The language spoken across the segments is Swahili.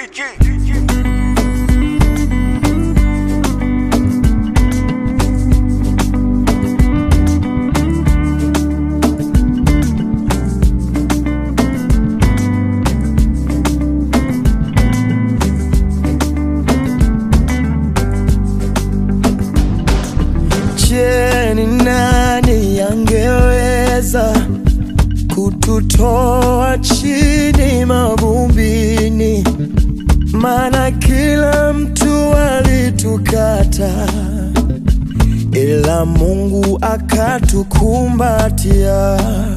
Je, ni nani angeweza kututoa chini mavumbini? Maana kila mtu alitukata, ila Mungu akatukumbatia.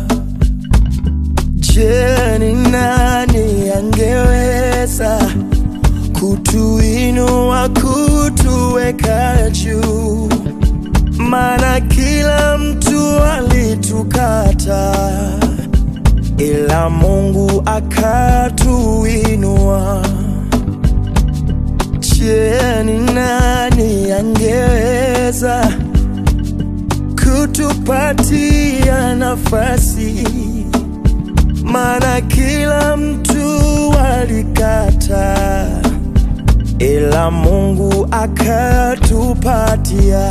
Je, ni nani angeweza kutuinua, kutuweka juu? Maana kila mtu alitukata, ila Mungu akatuinua. Je, ni nani angeweza kutupatia nafasi? Maana kila mtu alikata, ila Mungu akatupatia.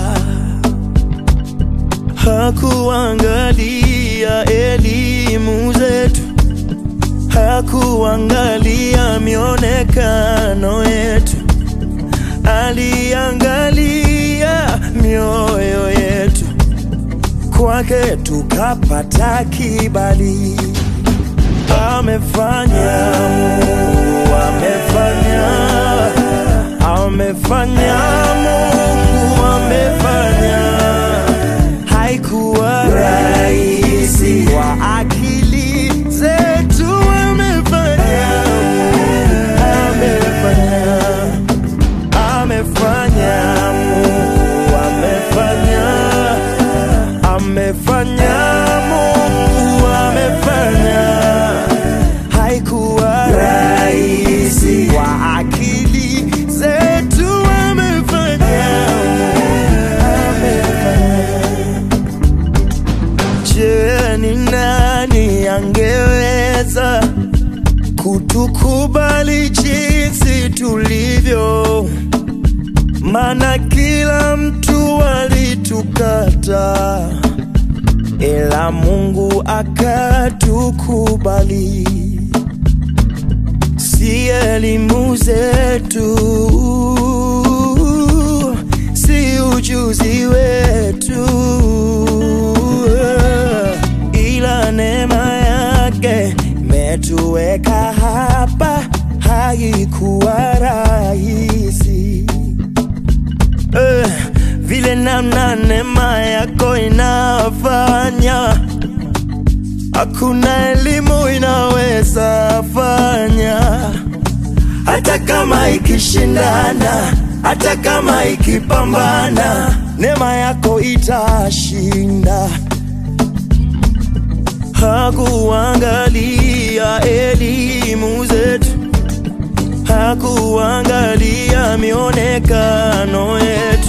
Hakuangalia elimu zetu, hakuangalia mionekano yetu, aliangalia mioyo yetu. Kwake tukapata kibali. Amefanya Mungu, amefanya, amefanya Mungu, amefanya. Haikuwa rahisi kwa akili zetu, amefanya, amefanya, amefanya Mungu, amefanya, amefanya Mungu, amefanya. Haikuwa rahisi kwa akili zetu, amefanya, amefanya. Je, ni nani angeweza kutukubali jinsi tulivyo? Maana kila mtu alitukata, ila Mungu akatukubali. Si elimu zetu, si ujuzi wetu, ila neema yake imetuweka hapa. Haikuwa rahisi, vile namna neema yako inafanya, hakuna elimu inaweza fanya. Hata kama ikishindana, hata kama ikipambana, neema yako itashinda. Hakuangalia elimu zetu, hakuangalia mionekano yetu,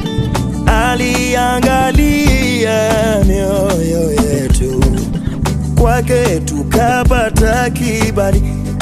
aliangalia mioyo yetu. Kwake tukapata kibali.